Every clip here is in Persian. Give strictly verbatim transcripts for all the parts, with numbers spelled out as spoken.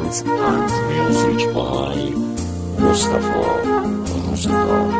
Beats and music by مصطفی موسیقار.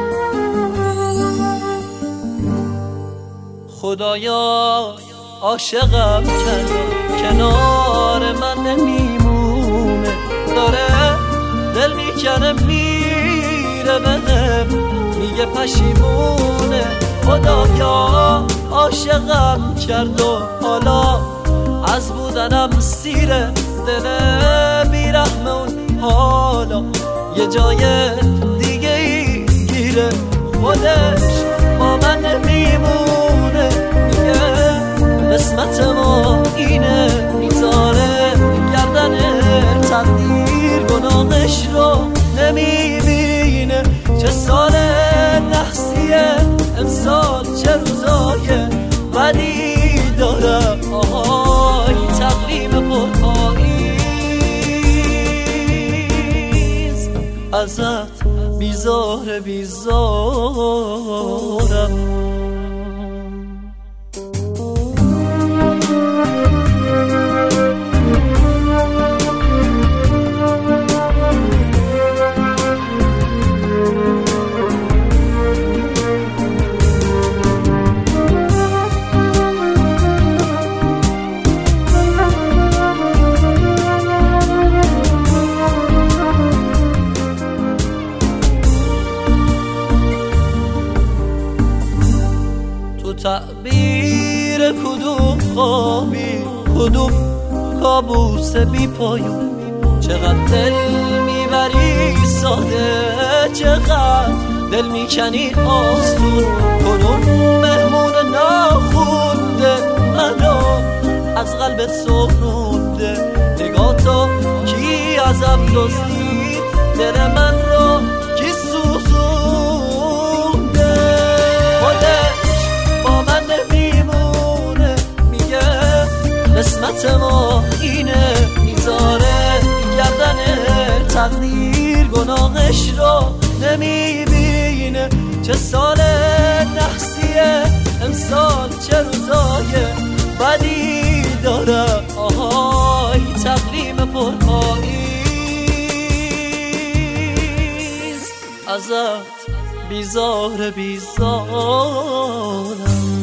خدایا عاشقم کرده کنار من نمیمونه، داره دل میکنه میره بهم میگه پشیمونه. خدایا عاشقم کرد و حالا از بودنم سیره، دل بیرحم اون حالا یه جای دیگه ای گیره. خودش با من نمیمونه، میگه قسمت ما اینه، میذاره گردن تقدیر گناهش رو نمیبینه. چه سال نحسیه امسال، چه روزای بدی داره، آهای تقویم پرپاییز ازت بیزار بیزارم. تعبیر کدوم خوابی، کدوم کابوس بی پایون، چقدر دل میبری ساده، چقدر دل میکنی آسون. کدوم مهمون ناخونده منو از قلبت سخنونده، نگاه تو کی ازم دزدید دل من رو کی سوزونده. قسمت ما اینه، میذاره گردن تقدیر گناهش رو نمیبینه. چه سال نحسیه امسال، چه روزای بدی داره، آهای تقویم پرپاییز ازت بیزار بیزارم.